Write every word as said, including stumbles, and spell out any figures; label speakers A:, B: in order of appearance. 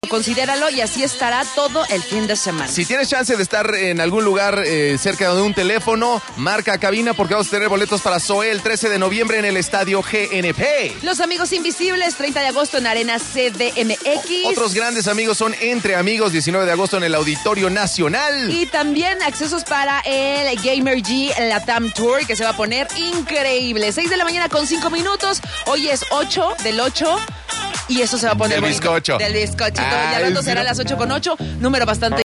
A: Considéralo y así estará todo el fin de semana.
B: Si tienes chance de estar en algún lugar eh, cerca de un teléfono, marca cabina porque vamos a tener boletos para Zoé el trece de noviembre en el Estadio G N P.
A: Los Amigos Invisibles, treinta de agosto en Arena C D M X.
B: Otros grandes amigos son Entre Amigos, diecinueve de agosto en el Auditorio Nacional.
A: Y también accesos para el Gamer G Latam Tour, que se va a poner increíble. seis de la mañana con cinco minutos. Hoy es ocho del ocho. Y eso se va a poner
B: Del
A: bonito.
B: bizcocho.
A: Del bizcochito.
B: Ay,
A: Y al rato
B: sí.
A: será las ocho con ocho. Número bastante